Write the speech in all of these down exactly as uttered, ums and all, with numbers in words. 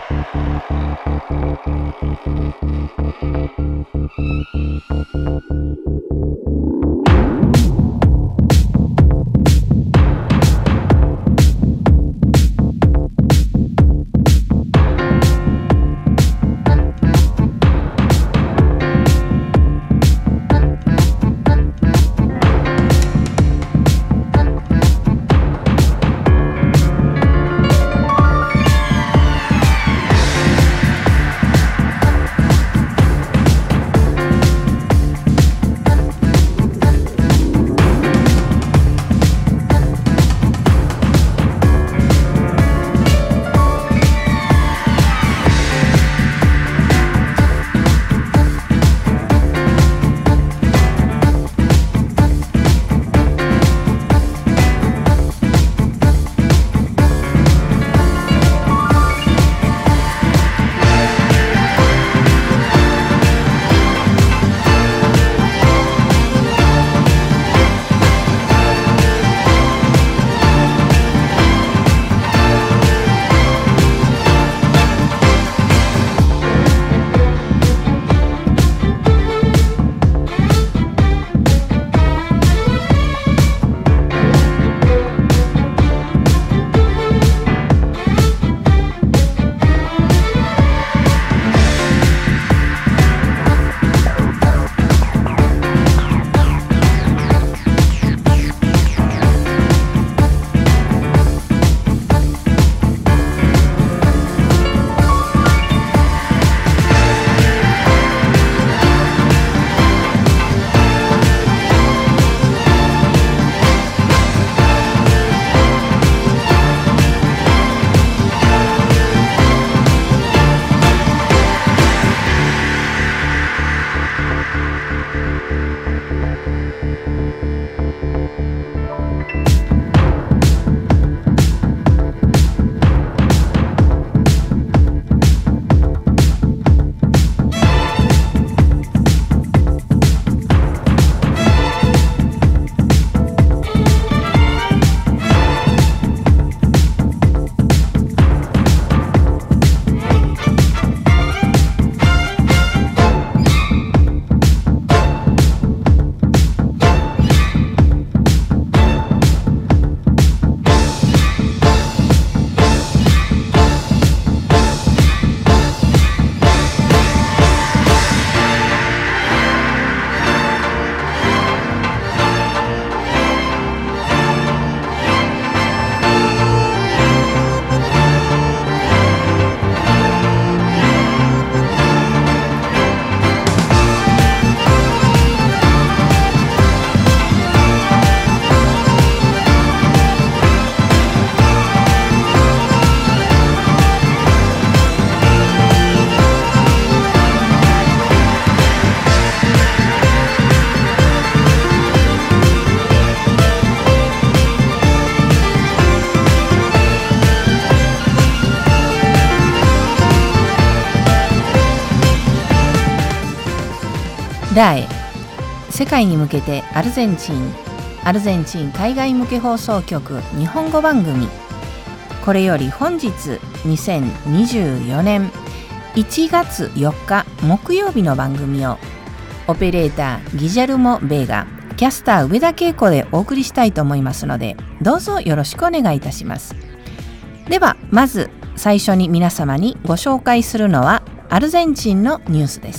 ダエ世界に向けてアルゼンチンアルゼンチン海外向け放送局日本語番組。これより本日にせんにじゅうよねんいちがつよっか木曜日の番組をオペレーターギジャルモ・ベーガ、キャスター上田恵子でお送りしたいと思いますので、どうぞよろしくお願いいたします。ではまず最初に皆様にご紹介するのはアルゼンチンのニュースです。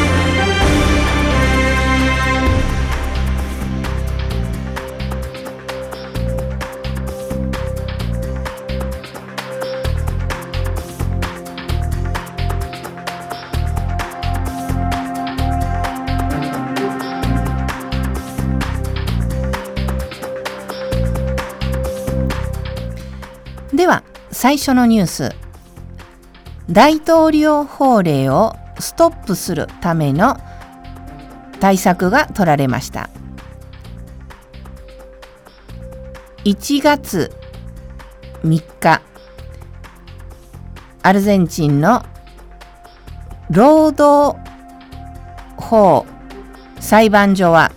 では最初のニュース、大統領法令をストップするための対策が取られました。いちがつみっか、アルゼンチンの労働法裁判所は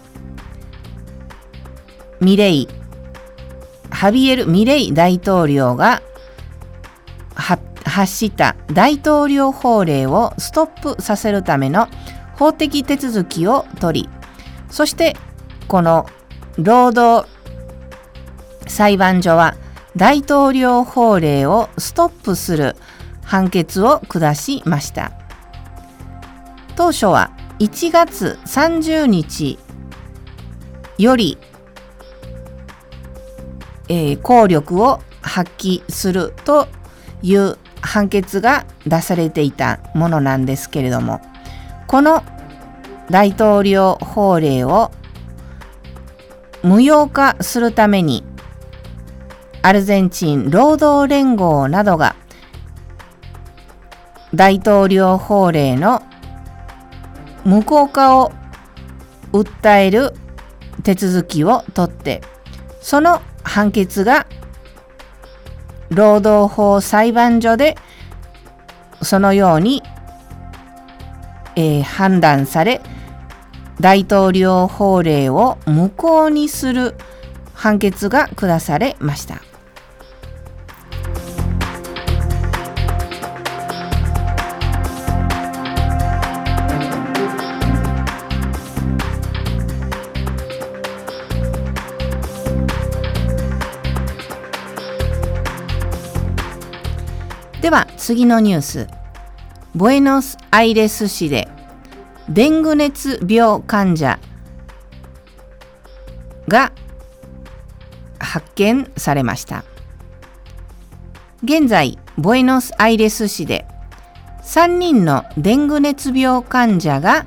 ミレイハビエル・ミレイ大統領が発した大統領法令をストップさせるための法的手続きを取り、そしてこの労働裁判所は大統領法令をストップする判決を下しました。当初はいちがつさんじゅうにちより、えー、効力を発揮するという判決が出されていたものなんですけれども、この大統領法令を無用化するためにアルゼンチン労働連合などが大統領法令の無効化を訴える手続きを取って、その判決が労働法裁判所でそのように、えー、判断され、大統領法令を無効にする判決が下されました。では次のニュース。ブエノスアイレス市でデング熱病患者が発見されました。現在ブエノスアイレス市でさんにんのデング熱病患者が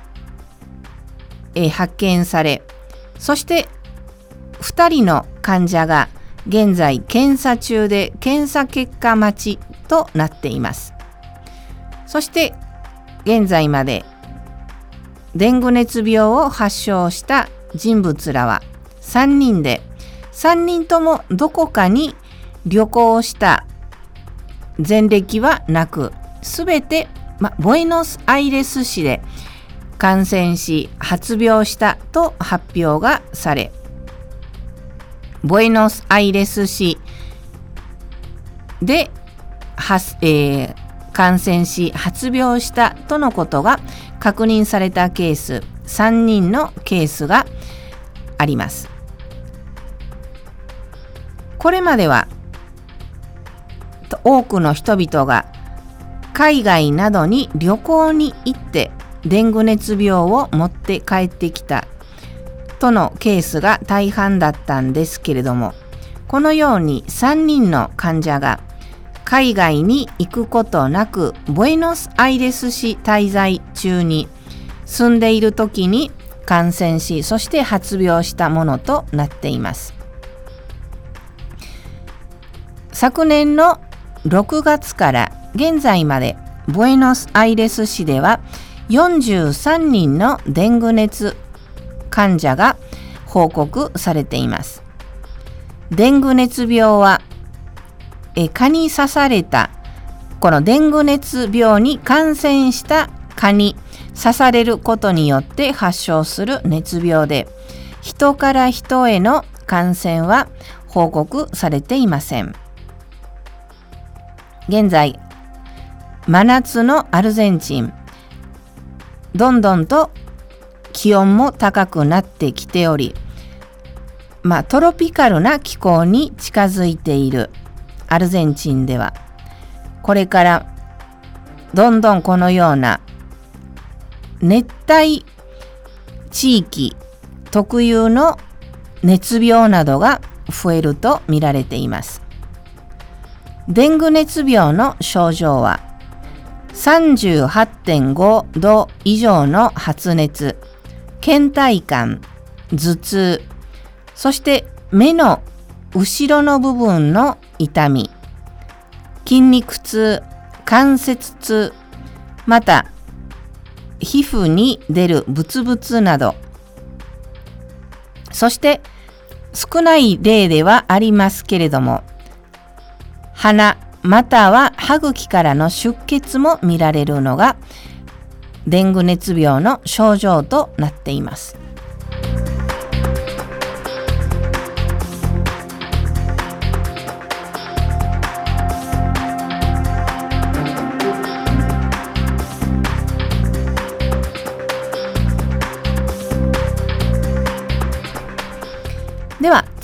え発見され、そしてふたりの患者が現在検査中で検査結果待ちとなっています。そして現在までデング熱病を発症した人物らはさんにんで、さんにんともどこかに旅行した前歴はなく、すべて、ま、ブエノスアイレス市で感染し発病したと発表がされ、ブエノスアイレス市で、えー、感染し発病したとのことが確認されたケース、さんにんのケースがあります。これまでは多くの人々が海外などに旅行に行ってデング熱病を持って帰ってきたとのケースが大半だったんですけれども、このようにさんにんの患者が海外に行くことなくブエノスアイレス市滞在中に住んでいる時に感染し、そして発病したものとなっています。昨年のろくがつから現在までブエノスアイレス市ではよんじゅうさんにんのデング熱患者が報告されています。デング熱病はえ蚊に刺された、このデング熱病に感染した蚊に刺されることによって発症する熱病で、人から人への感染は報告されていません。現在、真夏のアルゼンチン、どんどんと気温も高くなってきており、まあ、トロピカルな気候に近づいているアルゼンチンでは、これからどんどんこのような熱帯地域特有の熱病などが増えると見られています。デング熱病の症状は さんじゅうはってんごど以上の発熱、倦怠感、頭痛、そして目の後ろの部分の痛み、筋肉痛、関節痛、また皮膚に出るブツブツなど、そして少ない例ではありますけれども、鼻または歯茎からの出血も見られるのがデング熱病の症状となっています。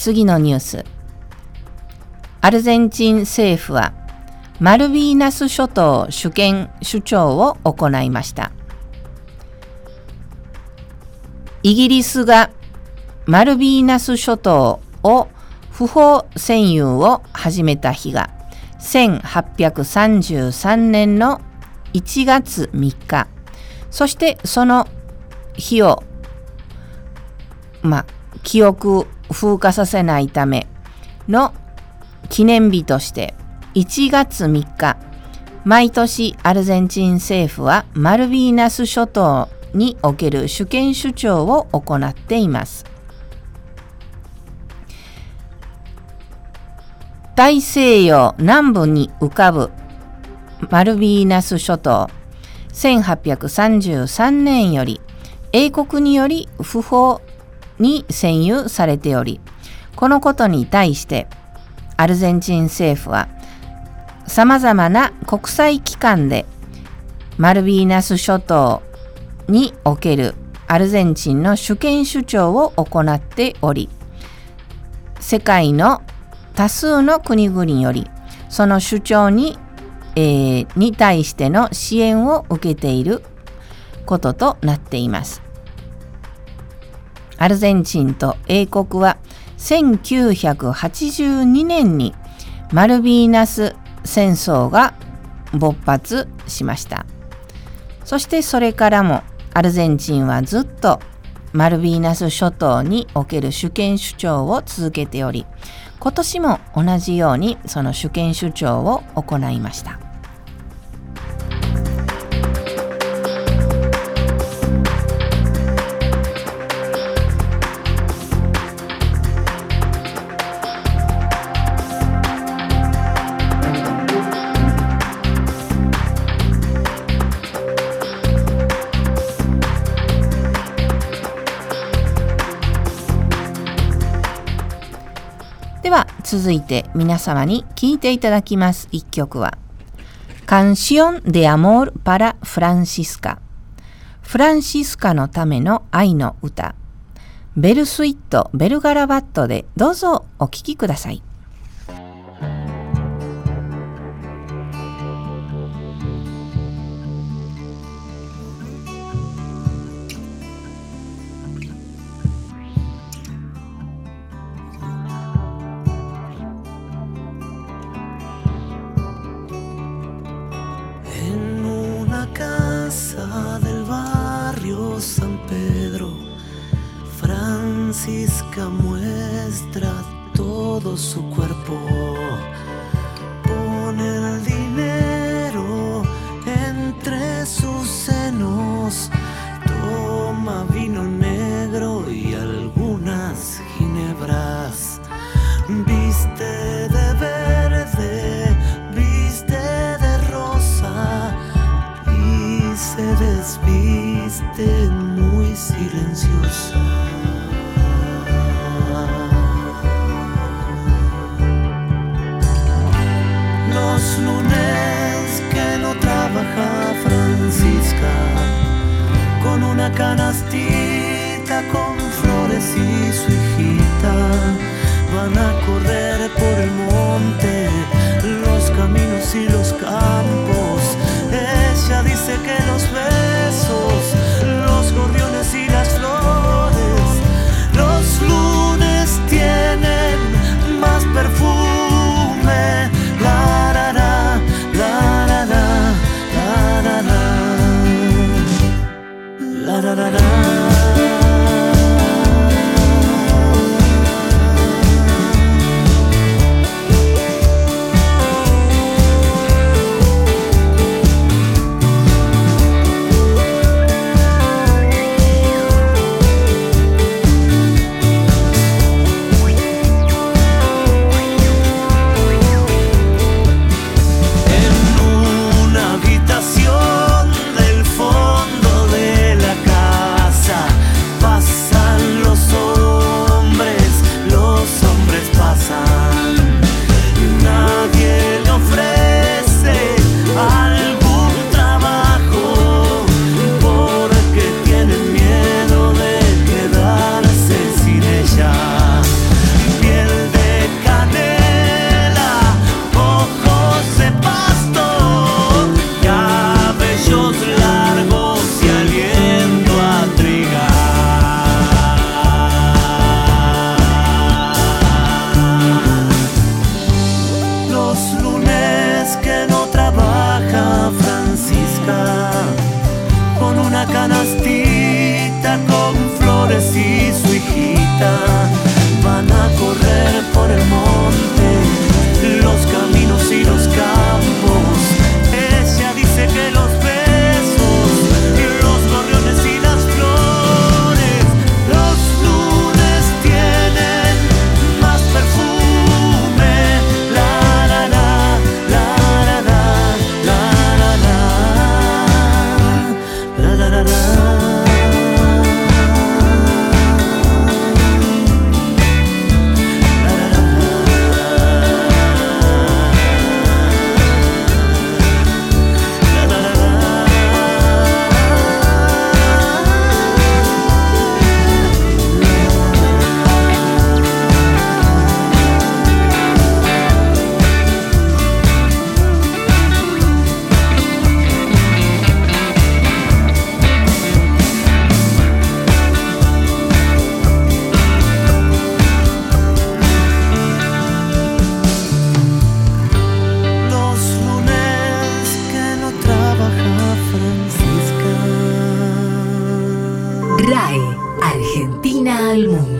次のニュース。アルゼンチン政府はマルビーナス諸島主権主張を行いました。イギリスがマルビーナス諸島を不法占有を始めた日がせんはっぴゃくさんじゅうさんねんのいちがつみっか、そしてその日を、まあ、記憶風化させないための記念日としていちがつみっか、毎年アルゼンチン政府はマルビーナス諸島における主権主張を行っています。大西洋南部に浮かぶマルビーナス諸島、せんはっぴゃくさんじゅうさんねんより英国により不法に占有されており、このことに対してアルゼンチン政府はさまざまな国際機関でマルビーナス諸島におけるアルゼンチンの主権主張を行っており、世界の多数の国々よりその主張に、えー、に対しての支援を受けていることとなっています。アルゼンチンと英国はせんきゅうひゃくはちじゅうにねんにマルビーナス戦争が勃発しました。そしてそれからもアルゼンチンはずっとマルビーナス諸島における主権主張を続けており、今年も同じようにその主権主張を行いました。では続いて皆様に聴いていただきます一曲はCanción de Amor para Francisca、フランシスカのための愛の歌、ベルスイット・ベルガラバットでどうぞお聴きください。 San Pedro, Francisca muestra todo su cuerpo, pone el dinero entre sus senos, toma vino negro y algunas ginebras, viste de verde, viste de rosa y se desviste muy silenciosa. Los lunes que no trabaja Francisca, con una canastita con flores y su hijita, van a correr por el monte, los caminos y los campos. Ella dice que los besos, los gorriones y las flores, los lunes tienen más perfume. La la la, la la la, la la la, la la la la.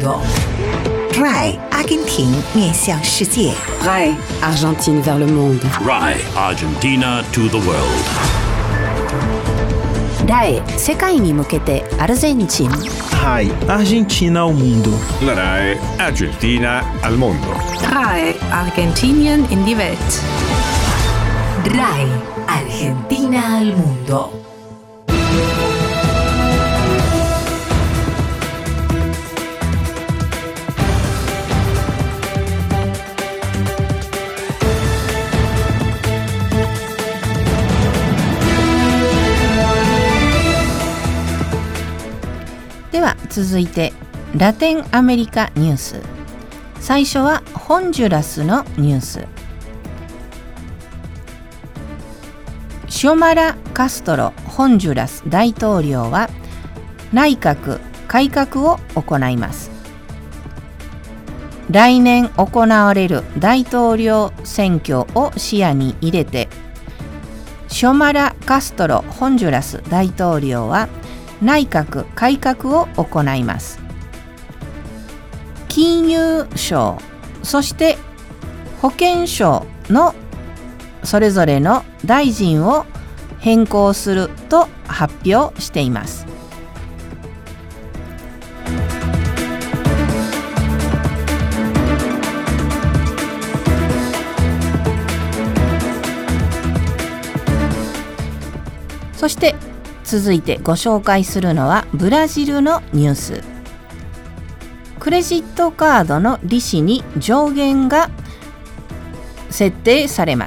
mundo. R A I Argentin 面向世界。 R A I Argentine vers le monde. R A I Argentina to the world. R A I 世界に向けてアルゼンチン。 R A I Argentina ao mundo. La R A I Argentina al mundo. R A I Argentinien in die Welt. R A I Argentina al mundo. .では続いてラテンアメリカニュース。最初はホンジュラスのニュース。シオマラ・カストロホンジュラス大統領は内閣改革を行います。来年行われる大統領選挙を視野に入れて、シオマラ・カストロホンジュラス大統領は内閣改革を行います。金融省、そして保健省のそれぞれの大臣を変更すると発表しています。そして続いてご紹介するのはブラジルのニュース。クレジットカードの利子に上限が設定されます。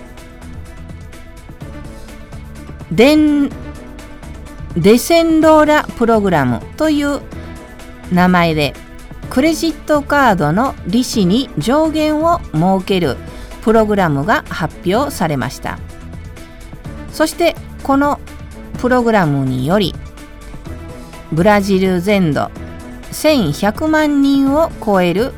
デンデセンローラプログラムという名前でクレジットカードの利子に上限を設けるプログラムが発表されました。そしてこのプログラムによりブラジル全土せんひゃくまんにんを超える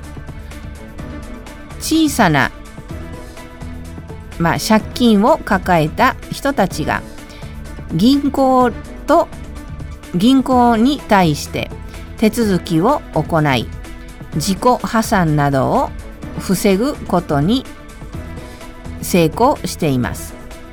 小さな、まあ、借金を抱えた人たちが銀行と銀行に対して手続きを行い、自己破産などを防ぐことに成功しています。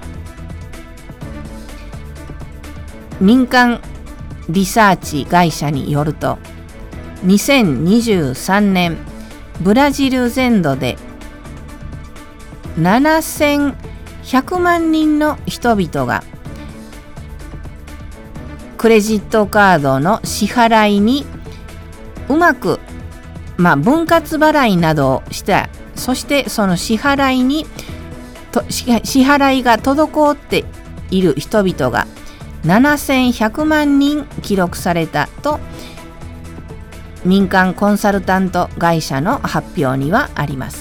民間リサーチ会社によると、にせんにじゅうさんねんブラジル全土でななせんひゃくまんにんの人々がクレジットカードの支払いにうまく、まあ、分割払いなどをした、そしてその支払いにと支払いが滞っている人々がななせんひゃくまんにん記録されたと民間コンサルタント会社の発表にはあります。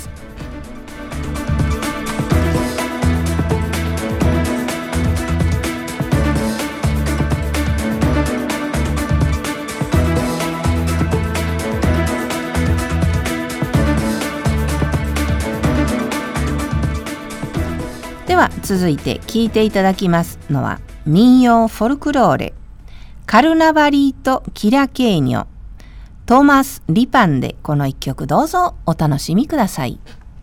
では続いて聴いていただきますのは民謡フォルクローレカルナバリート・キラケーニョトーマス・リパンでこの一曲どうぞお楽しみください。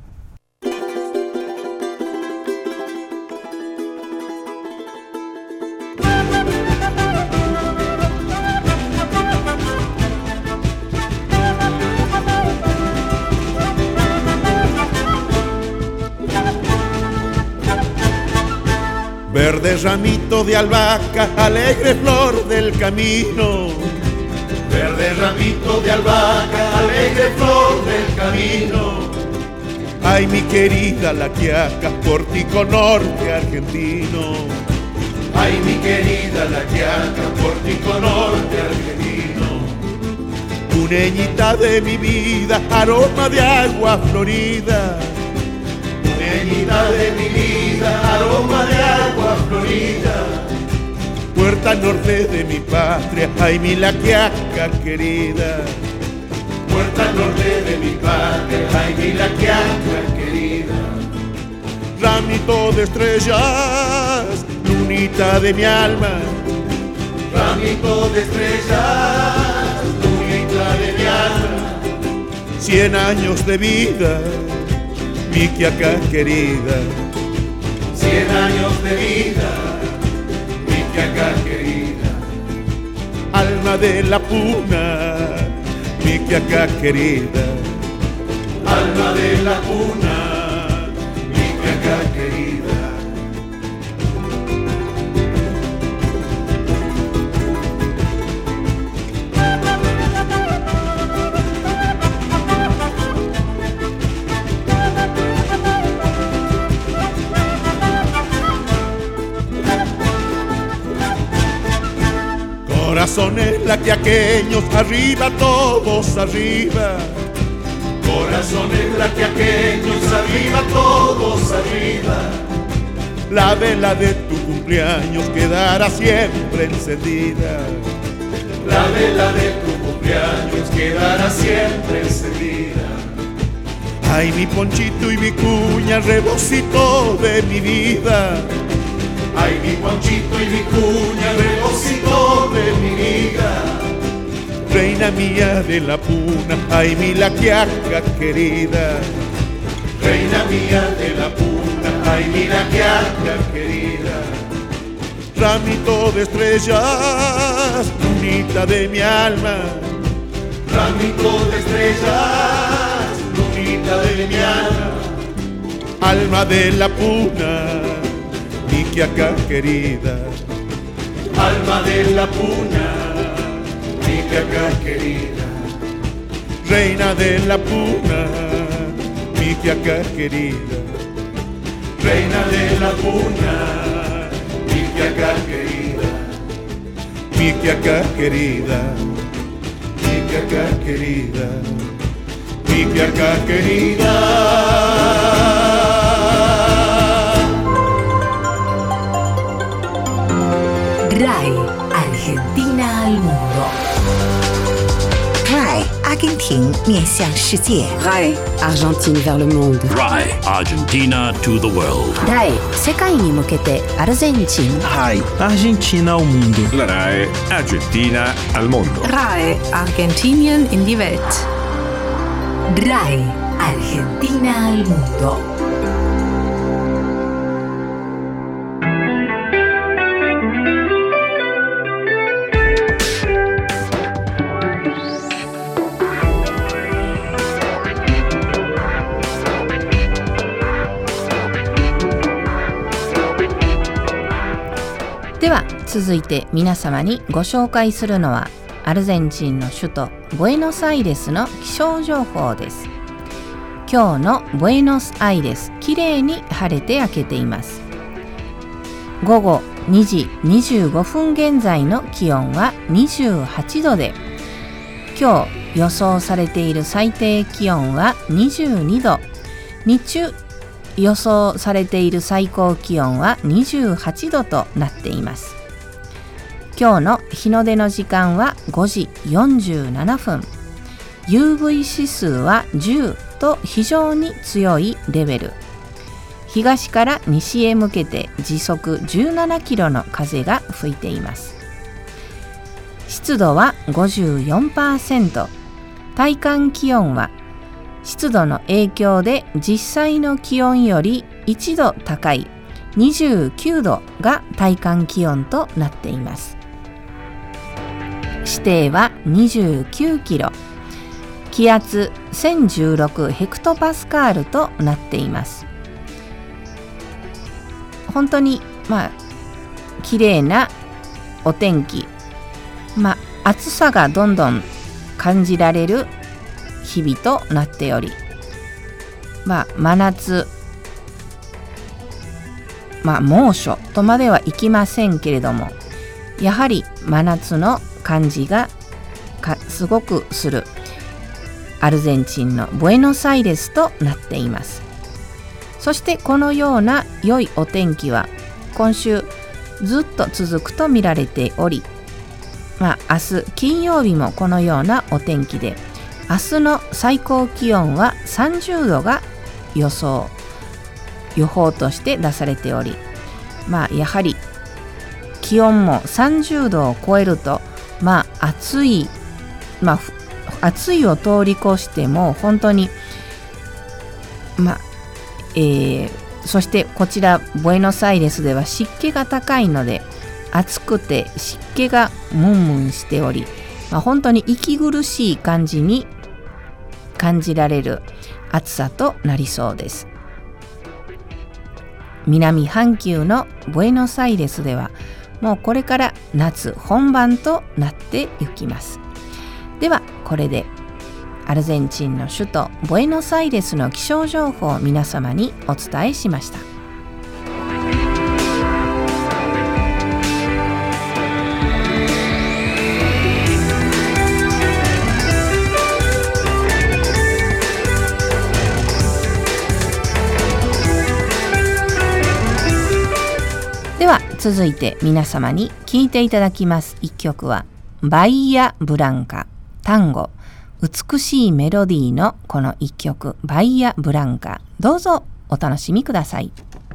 Verde ramito de albahaca, alegre flor del camino. Verde ramito de albahaca, alegre flor del camino. Ay, mi querida la quiaca, pórtico norte argentino. Ay, mi querida la quiaca, pórtico norte argentino. Puneñita de mi vida, aroma de agua florida. Puneñita de mi vida, aroma de agua florida. Puerta norte de mi patria, ay, mi la quiaca querida. Puerta norte de mi patria, ay, mi la quiaca querida. Ramito de estrellas, lunita de mi alma. Ramito de estrellas, lunita de mi alma. cien años de vida, mi Quiaca querida. Cien años de vida, mi Quiaca querida. Alma de la puna, mi Quiaca querida. Alma de la puna, mi Quiaca querida. Corazones laquiaqueños, arriba todos arriba. Corazones laquiaqueños, arriba todos arriba. La vela de tu cumpleaños quedará siempre encendida. La vela de tu cumpleaños quedará siempre encendida. Ay, mi Ponchito y mi cuña, rebocito de mi vida. Ay, mi Ponchito y mi cuña, rebocito de mi vida. Reina mía de la puna, ay, mi la Quiaca querida. Reina mía de la puna, ay, mi la Quiaca querida. Ramito de estrellas, lunita de mi alma. Ramito de estrellas, lunita de mi alma. Alma de la puna, mi Quiaca querida. Alma de la puna, mi Quiaca querida. Reina de la puna, mi Quiaca querida. Reina de la puna, mi Quiaca querida. Mi Quiaca querida, mi Quiaca querida, mi Quiaca querida. RAI, Argentina al mundo. R A I 阿根廷面向世界。 R A I, Argentine vers le monde. R A I, Argentina to the world. ライ世界に向けてアルゼンチン R A I Argentina ao mundo. La R A I Argentina al mundo. R A I, Argentinien in die Welt. R A I, Argentina al mundo. では続いて皆様にご紹介するのはアルゼンチンの首都ブエノスアイレスの気象情報です。今日のブエノスアイレス、きれいに晴れて明けています。午後にじにじゅうごふん現在の気温はにじゅうはちどで、今日予想されている最低気温はにじゅうにど、日中予想されている最高気温はにじゅうはちどとなっています。今日の日の出の時間はごじよんじゅうななふん、ユーブイ 指数はじゅうと非常に強いレベル。東から西へ向けて時速じゅうななキロの風が吹いています。湿度は ごじゅうよんパーセント、体感気温は湿度の影響で実際の気温よりいちど高いにじゅうきゅうどが体感気温となっています。視程はにじゅうきゅうキロ、気圧せんじゅうろくヘクトパスカールとなっています。本当にまあ綺麗なお天気、まあ暑さがどんどん感じられる日々となっており、まあ真夏、まあ猛暑とまではいきませんけれども、やはり真夏の感じがかすごくするアルゼンチンのブエノスアイレスとなっています。そしてこのような良いお天気は今週ずっと続くと見られており、まあ明日金曜日もこのようなお天気で、明日の最高気温はさんじゅうどが予想予報として出されており、まあやはり気温もさんじゅうどを超えるとまあ暑い、まあ暑いを通り越しても本当にまあ、えー、そしてこちらブエノスアイレスでは湿気が高いので暑くて湿気がムンムンしており、まあ、本当に息苦しい感じに感じられる暑さとなりそうです。南半球のブエノスアイレスではもうこれから夏本番となっていきます。ではこれでアルゼンチンの首都ブエノスアイレスの気象情報を皆様にお伝えしました。では続いて皆様に聴いていただきます一曲はバイヤ・ブランカ単語美しいメロディーのこの一曲バイヤ・ブランカ、どうぞお楽しみください。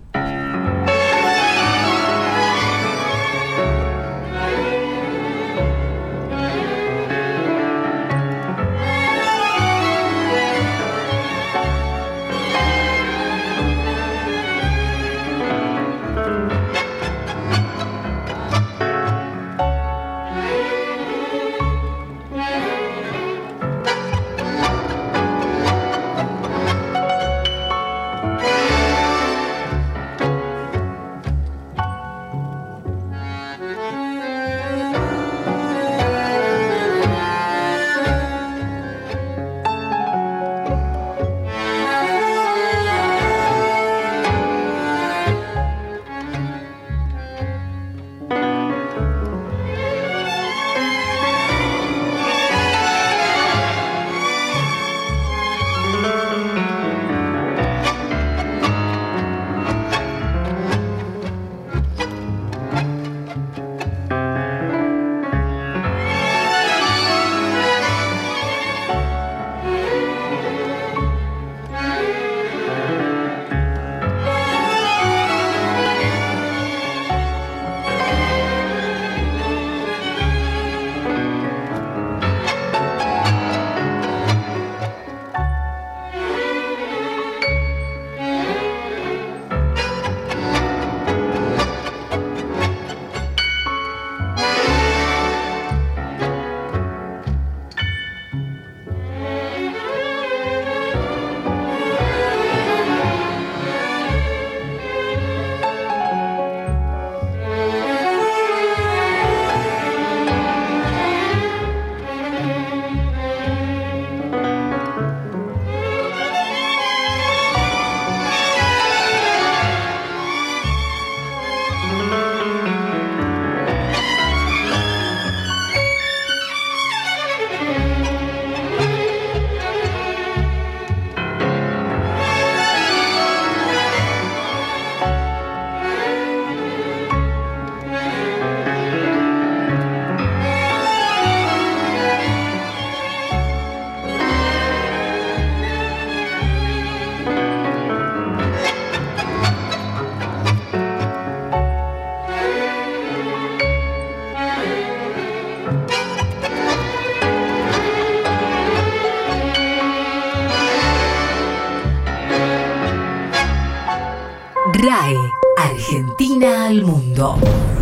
R A E Argentina al mundo.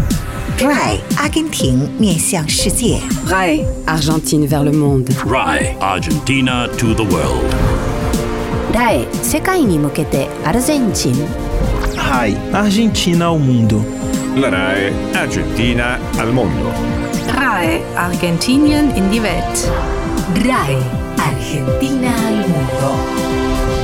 R A E 阿根廷面向世界。 R A E Argentine vers le monde. R A E Argentina to the world. ラエ世界に向けてアルゼンチン。 R A E Argentina ao mundo. La R A E Argentina al mondo. R A E Argentinien in die Welt. R A E Argentina al mundo.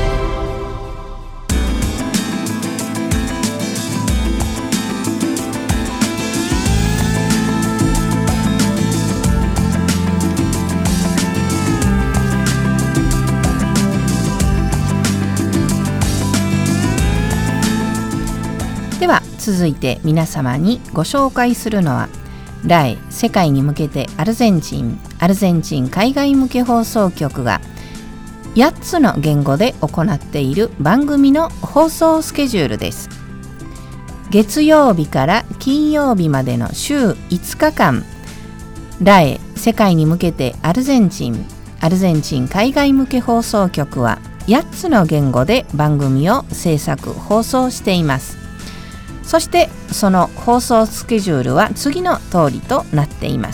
では続いて皆様にご紹介するのはラエ世界に向けてアルゼンチンアルゼンチン海外向け放送局がやっつの言語で行っている番組の放送スケジュールです。月曜日から金曜日までの週いつかかん、ラエ世界に向けてアルゼンチンアルゼンチン海外向け放送局はやっつの言語で番組を制作放送しています。そしてその放送スケジュールは次の通りとなっています。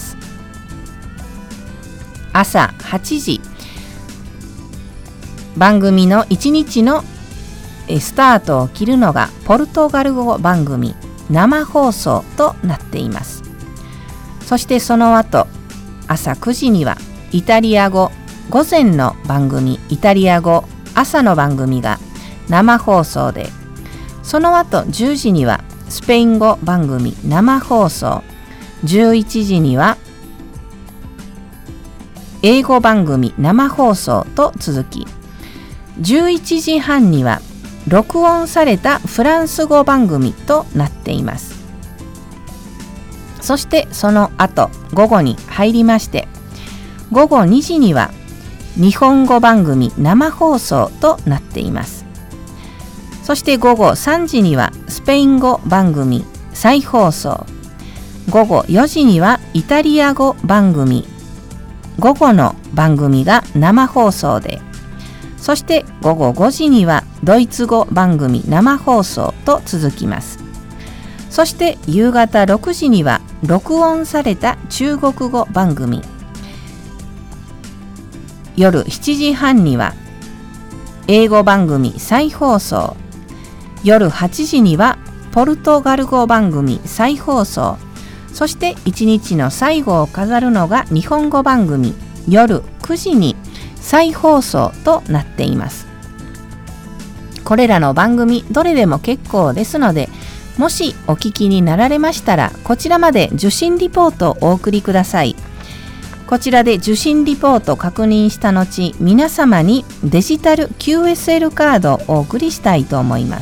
朝はちじ、番組のいちにちのスタートを切るのがポルトガル語番組生放送となっています。そしてその後朝くじにはイタリア語午前の番組、イタリア語朝の番組が生放送で、その後じゅうじにはスペイン語番組生放送、じゅういちじには英語番組生放送と続き、じゅういちじはんには録音されたフランス語番組となっています。そしてその後午後に入りまして、午後にじには日本語番組生放送となっています。そして午後さんじにはスペイン語番組再放送、午後よじにはイタリア語番組、午後の番組が生放送で、そして午後ごじにはドイツ語番組生放送と続きます。そして夕方ろくじには録音された中国語番組、夜しちじはんには英語番組再放送、夜はちじにはポルトガル語番組再放送、そしていちにちの最後を飾るのが日本語番組、夜くじに再放送となっています。これらの番組どれでも結構ですので、もしお聞きになられましたらこちらまで受信リポートをお送りください。こちらで受信リポートを確認した後、皆様にデジタル キューエスエル カードをお送りしたいと思います。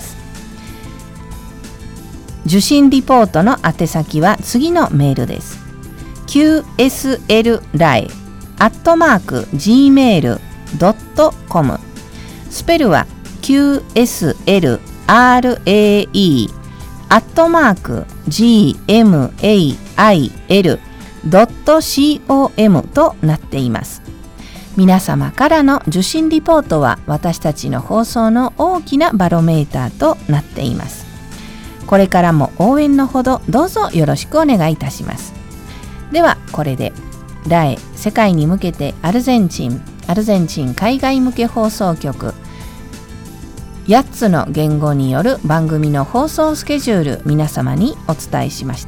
受信リポートの宛先は次のメールです。 キューエスエル ライ アットマーク ジーメール ドットコム、 スペルは キューエスエル アール エー イー アットマーク ジーエムエーアイエル ドットコム となっています。皆様からの受信リポートは私たちの放送の大きなバロメーターとなっています。これからも応援のほどどうぞよろしくお願いいたします。ではこれでラエ世界に向けてアルゼンチンアルゼンチン海外向け放送局やっつの言語による番組の放送スケジュール、皆様にお伝えしました。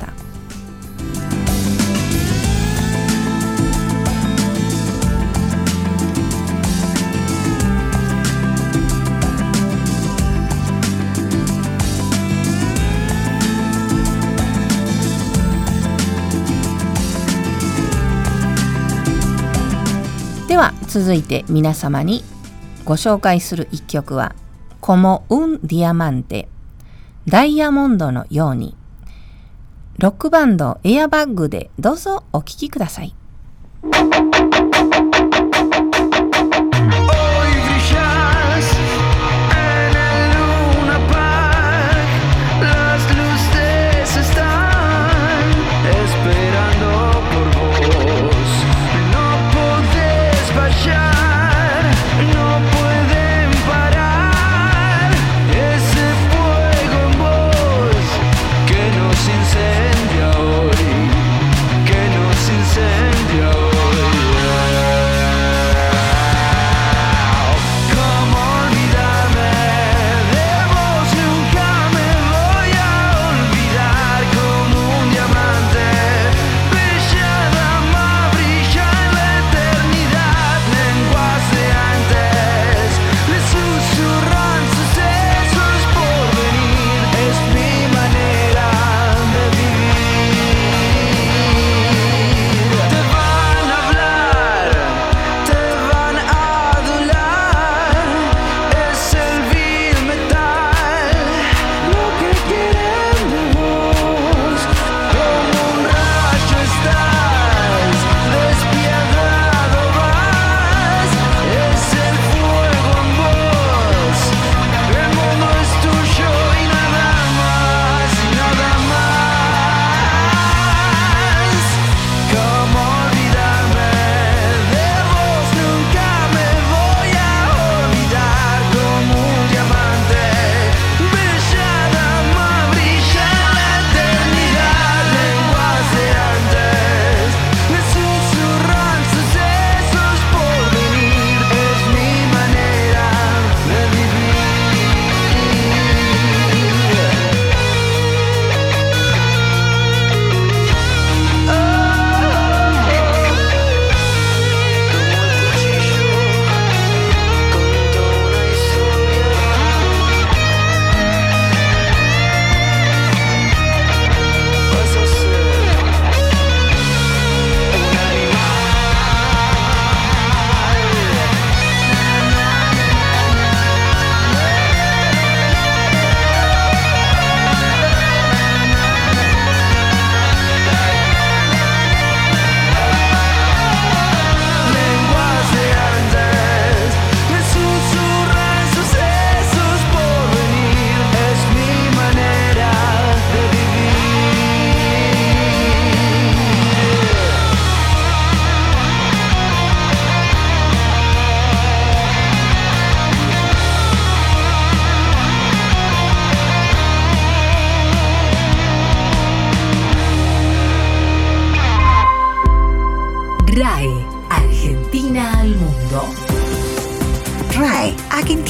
では続いて皆様にご紹介する一曲はComo un diamante、ダイヤモンドのように、ロックバンドエアバッグでどうぞお聴きください。 Incendia hoy, que nos incendia hoy.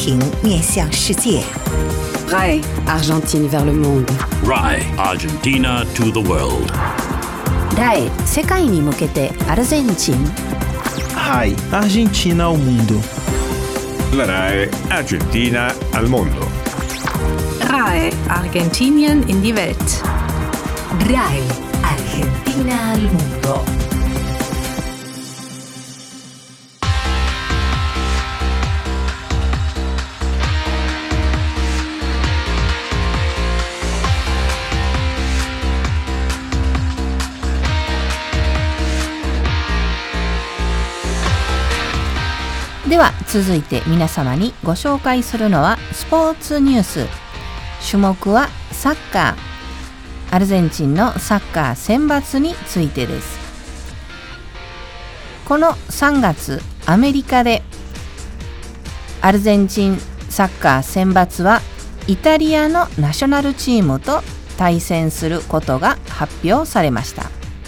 廷面向世界。 R A I, Argentine vers le monde. R A I, Argentina to the world. R A I 世界に向けてアルゼンチン。 R A I, Argentina ao mundo. La R A I Argentina al mondo. R A I, Argentinien in die Welt. R A I, Argentina al mundo. では続いて皆様にご紹介するのはスポーツニュース。種目はサッカー。アルゼンチンのサッカー選抜についてです。このさんがつ、アメリカでアルゼンチンサッカー選抜はイタリアのナショナルチームと対戦することが発表されました。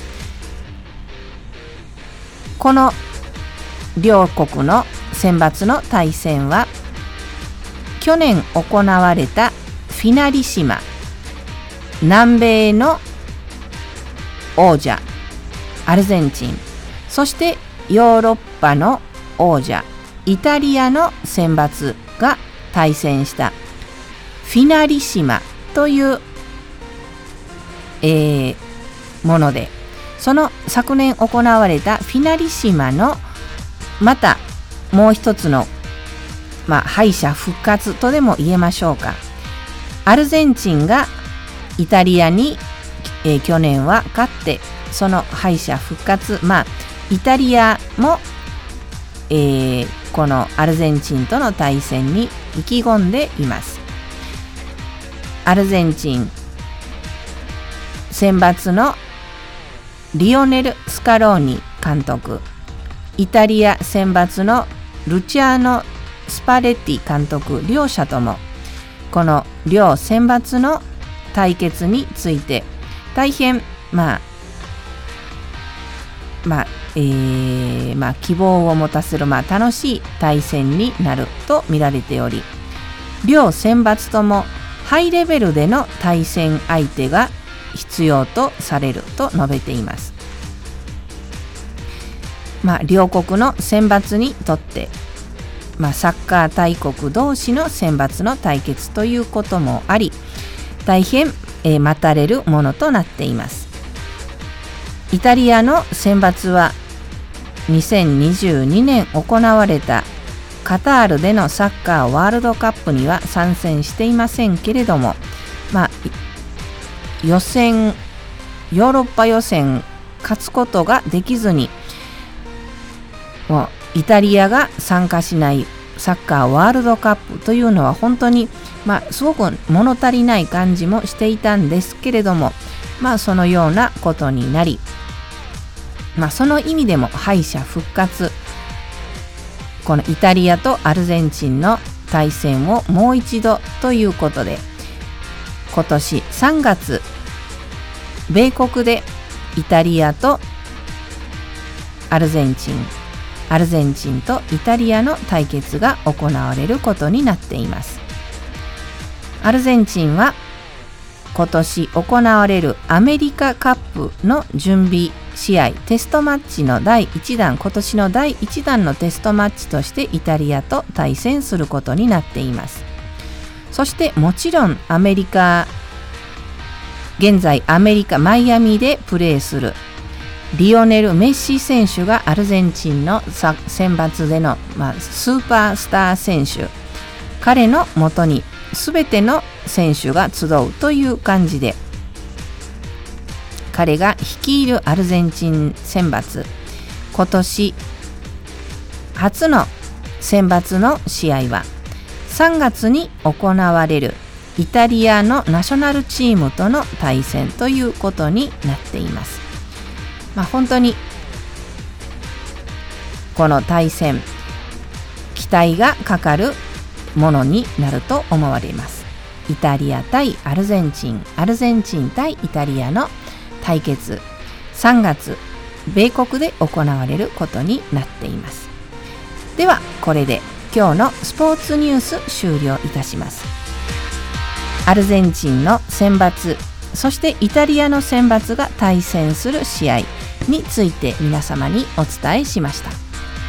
この両国の選抜の対戦は去年行われたフィナリシマ、南米の王者アルゼンチン、そしてヨーロッパの王者イタリアの選抜が対戦したフィナリシマという、えー、もので、その昨年行われたフィナリシマのまたもう一つの、まあ、敗者復活とでも言えましょうか。アルゼンチンがイタリアに、えー、去年は勝って、その敗者復活、まあイタリアも、えー、このアルゼンチンとの対戦に意気込んでいます。アルゼンチン選抜のリオネル・スカローニ監督、イタリア選抜のルチアーノ・スパレッティ監督、両者ともこの両選抜の対決について大変まあまあえー、まあ希望を持たせる、まあ、楽しい対戦になると見られており、両選抜ともハイレベルでの対戦相手が必要とされると述べています。まあ、両国の選抜にとって、まあ、サッカー大国同士の選抜の対決ということもあり、大変、えー、待たれるものとなっています。イタリアの選抜はにせんにじゅうにねん行われたカタールでのサッカーワールドカップには参戦していませんけれども、まあ、予選ヨーロッパ予選勝つことができずに、もうイタリアが参加しないサッカーワールドカップというのは本当に、まあ、すごく物足りない感じもしていたんですけれども、まあ、そのようなことになり、まあ、その意味でも敗者復活、このイタリアとアルゼンチンの対戦をもう一度ということで、今年さんがつ米国でイタリアとアルゼンチンアルゼンチンとイタリアの対決が行われることになっています。アルゼンチンは今年行われるアメリカカップの準備試合テストマッチのだいいちだん、今年のだいいちだんのテストマッチとしてイタリアと対戦することになっています。そしてもちろんアメリカ現在アメリカマイアミでプレーするリオネル・メッシ選手がアルゼンチンの選抜での、まあ、スーパースター選手、彼のもとに全ての選手が集うという感じで、彼が率いるアルゼンチン選抜、今年初の選抜の試合はさんがつに行われるイタリアのナショナルチームとの対戦ということになっています。まあ、本当にこの対戦期待がかかるものになると思われます。イタリア対アルゼンチン、アルゼンチン対イタリアの対決、さんがつ米国で行われることになっています。ではこれで今日のスポーツニュース終了いたします。アルゼンチンの選抜、そしてイタリアの選抜が対戦する試合について皆様にお伝えしました。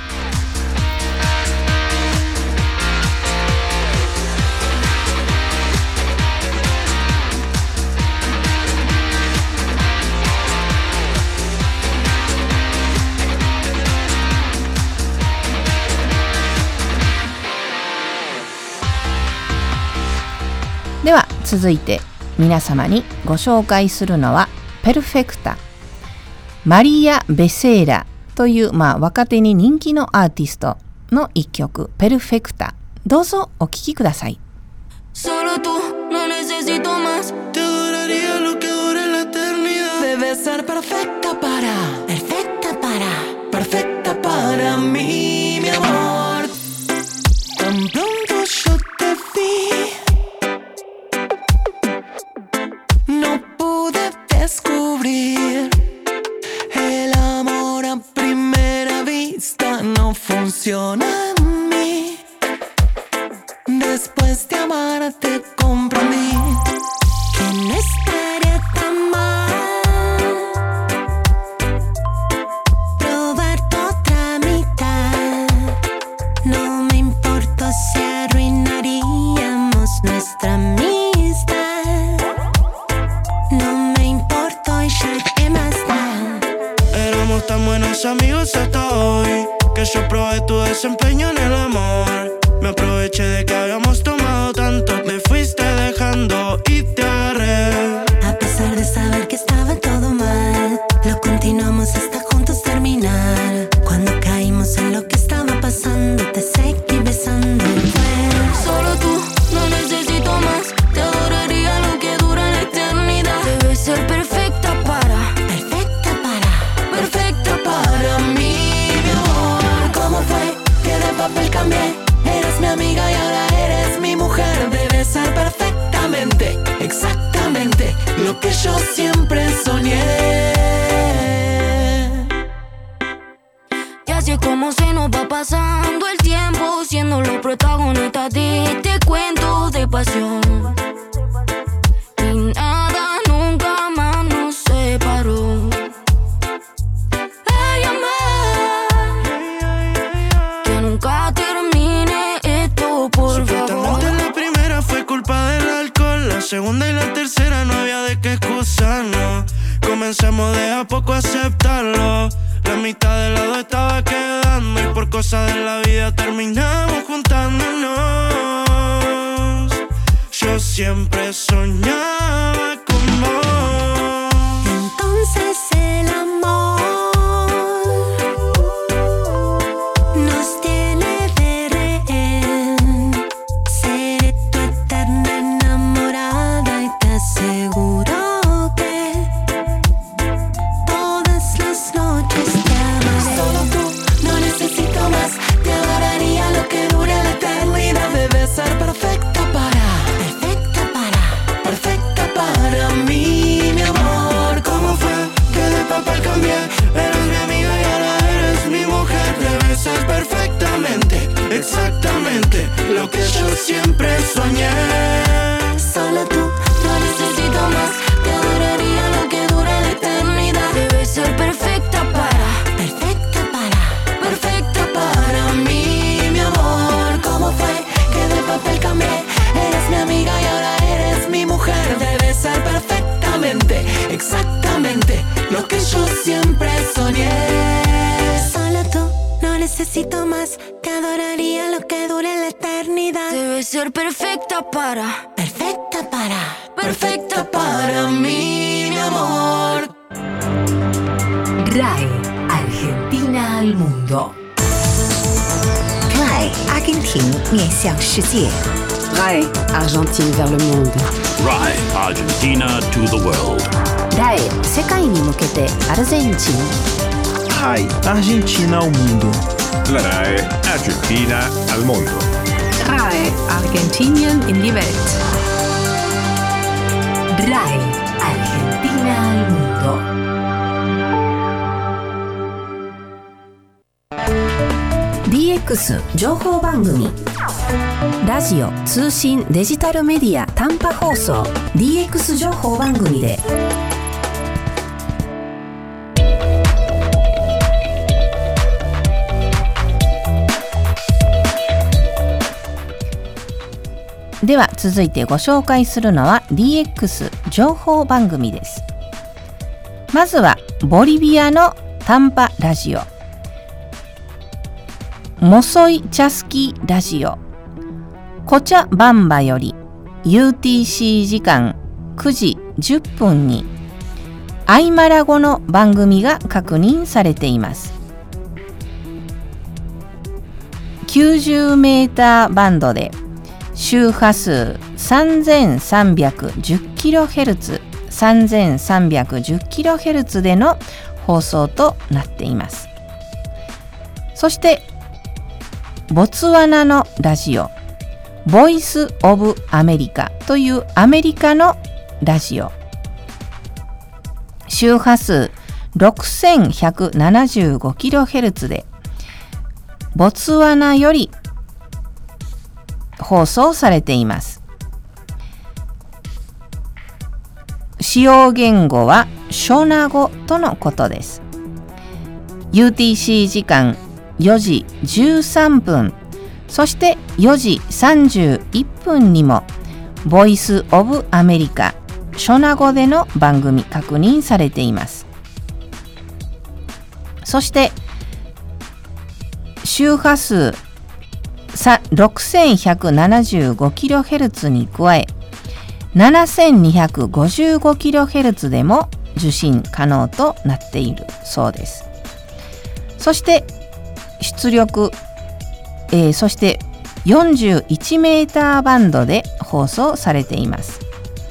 では続いて皆様にご紹介するのはペルフェクタ、マリア・ベセーラという、まあ、若手に人気のアーティストの一曲ペルフェクタ、どうぞお聴きください。 Solo tú, no necesito más. Te adoraría lo que dure la eternidad. Debes ser perfecta para, perfecta para, perfecta para mí, mi amor. Tan pronto yo te vi, no pude descubrir el amor a primera vista. No funciona en mí. Después de amarte comprendí que no estaría tan mal probar tu otra mitad. No me importa si arruinaríamos nuestra amistad. No me importa y ya que más da. Éramos tan buenos amigos hasta hoy que yo probé tu desempeño en el amor. Me aproveché de que habíamos tomado tanto, me fuiste dejando y te agarré. A pesar de saber que estaba todo mal, lo continuamos hasta juntos terminar. Cuando caímos en lo que estaba pasando, te seguí besando y fue solo tú, no necesito más. Te adoraría lo que dura la eternidad. Debes ser perfecta para, perfecta para, perfecta para mí, mi amor. ¿Cómo fue que de papel cambié? Eres mi amiga y ahora eres mi mujer. Debes ser perfectamente, exactamente lo que yo siempre soñé. Y así es como se nos va pasando el tiempo, siendo los protagonistas de este cuento de pasión. Y nada nunca más nos separó. Ay, amor, que nunca termine esto, por favor. La primera fue culpa del alcohol, la segunda y la tercera no había de qué excusarnos. Comenzamos de a poco a aceptarlo. La mitad del lado estaba quedando y por cosas de la vida terminamos juntándonos. Yo siempre soñaba con vos. Entonces el amor nos tiene de rehén. Seré tu eterna enamorada y te aseguro que todas las noches te amaré. Solo tú, no necesito más. Te adoraría lo que dure la eternidad. Debes ser perfecta para, perfecta para, perfecta para mí, mi amor. ¿Cómo fue que de papel cambié? Eres mi amiga y ahora eres mi mujer. Debes ser perfectamente, exactamente lo que yo siempre soñé. Solo tú, no necesito más. Te adoraría lo que dure la eternidad. Debes ser perfecta para, perfecta para, perfecta para mí, mi amor. ¿Cómo fue que de papel cambié? Eres mi amiga y ahora eres mi mujer. Debes ser perfectamente, exactamente lo que yo siempre soñé. Solo tú, no necesito más. Te adoraría lo que dure la eternidad. Debes ser perfecta para, perfecta para, perfecta para mí, mi amor. R A E Argentina al mundo. R A E 阿根廷面向世界。 R A E Argentine vers le monde. R A E Argentina to the world. ラエ世界に向けてアルゼンチン。 R A E Argentina ao mundo. La R A E Argentina al mundo. R A E Argentinien in die Welt. R A E Argentina al mundo. ディーエッエックス 情報番組、ラジオ通信デジタルメディア短波放送 ディーエックス 情報番組ででは続いてご紹介するのは ディーエックス 情報番組です。まずはボリビアの短波ラジオ、モソイチャスキラジオ、コチャバンバより ユーティーシー 時間くじじゅっぷんにアイマラ語の番組が確認されています。きゅうじゅうメーターバンドで周波数 さんぜんさんびゃくじゅっキロヘルツ、さんぜんさんびゃくじゅっキロヘルツでの放送となっています。そしてボツワナのラジオ、ボイスオブアメリカというアメリカのラジオ、周波数 ろくせんひゃくななじゅうごキロヘルツ でボツワナより放送されています。使用言語はショナ語とのことです。ユーティーシー 時間よじじゅうさんぷん、そしてよじさんじゅういっぷんにもボイスオブアメリカショナ語での番組確認されています。そして周波数ろくせんひゃくななじゅうごキロヘルツ に加え ななせんにひゃくごじゅうごキロヘルツ でも受信可能となっているそうです。そして出力、えー、そしてよんじゅういちメーターバンドで放送されています。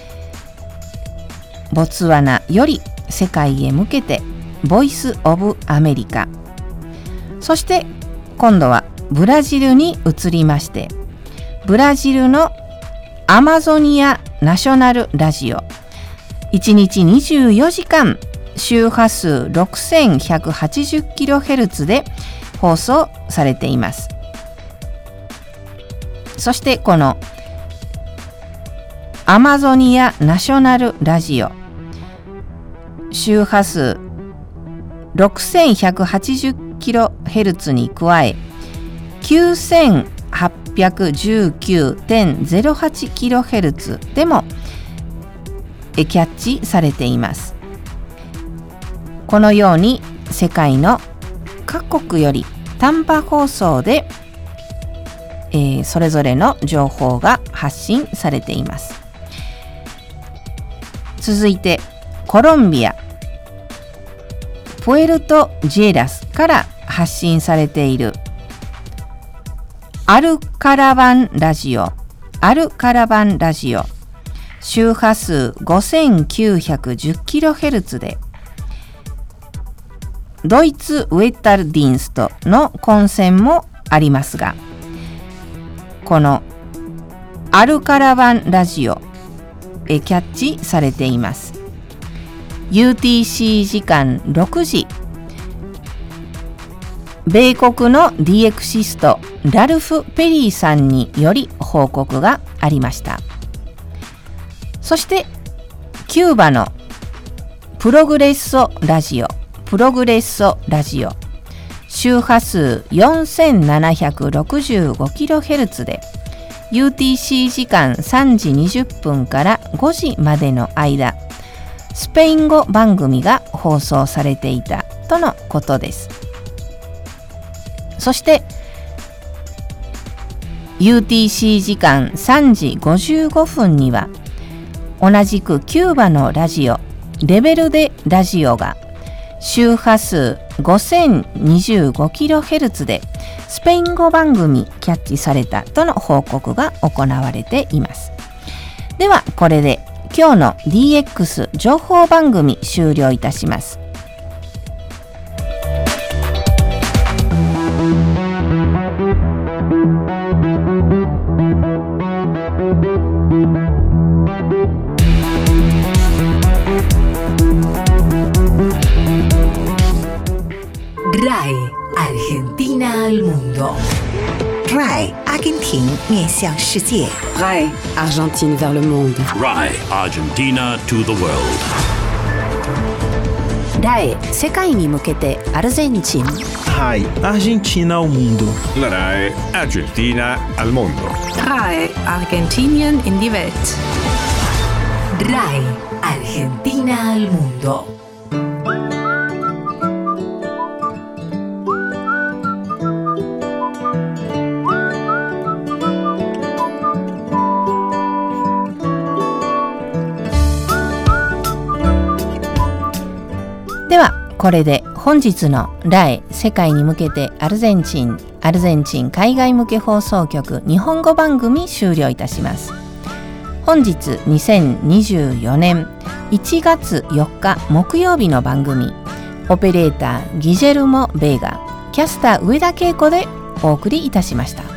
ボツワナより世界へ向けてボイスオブアメリカ、そして今度はブラジルに移りまして、ブラジルのアマゾニアナショナルラジオ、いちにちにじゅうよじかん周波数 ろくせんひゃくはちじゅうキロヘルツ で放送されています。そしてこのアマゾニアナショナルラジオ、周波数 ろくせんひゃくはちじゅうキロヘルツ に加え きゅうせんはっぴゃくじゅうきゅうてんゼロはちキロヘルツ でもキャッチされています。このように世界の各国より短波放送で、えー、それぞれの情報が発信されています。続いてコロンビアプエルトジェラスから発信されているアルカラバンラジオ、アルカラバンラジオ、周波数 ごせんきゅうひゃくじゅうキロヘルツ でドイツウェッタルディンストの混戦もありますが、このアルカラバンラジオえキャッチされています。 ユーティーシー 時間ろくじ、米国の ディーエクシストラルフ・ペリーさんにより報告がありました。そしてキューバのプログレッソラジオ、プログレッソラジオ、周波数 よんせんななひゃくろくじゅうごキロヘルツ で ユーティーシー 時間さんじにじゅっぷんからごじまでの間、スペイン語番組が放送されていたとのことです。そしてユーティーシー 時間さんじごじゅうごふんには同じくキューバのラジオレベルデラジオが周波数 ごせんにじゅうごキロヘルツ でスペイン語番組キャッチされたとの報告が行われています。ではこれで今日の ディーエックス 情報番組終了いたします。 R A E Argentina al mundo. 廷面向世界。 R A I Argentine vers le monde. R A I Argentina to the world. ラエ世界に向けてアルゼンチン。 R A I Argentina ao mundo. La R A I Argentina al mundo. R A I Argentinien in die Welt. R A I Argentina al mundo. .ではこれで本日のラエ世界に向けてアルゼンチンアルゼンチン海外向け放送局日本語番組終了いたします。本日にせんにじゅうよねんいちがつよっか木曜日の番組、オペレーターギジェルモ・ベーガ、キャスター上田恵子でお送りいたしました。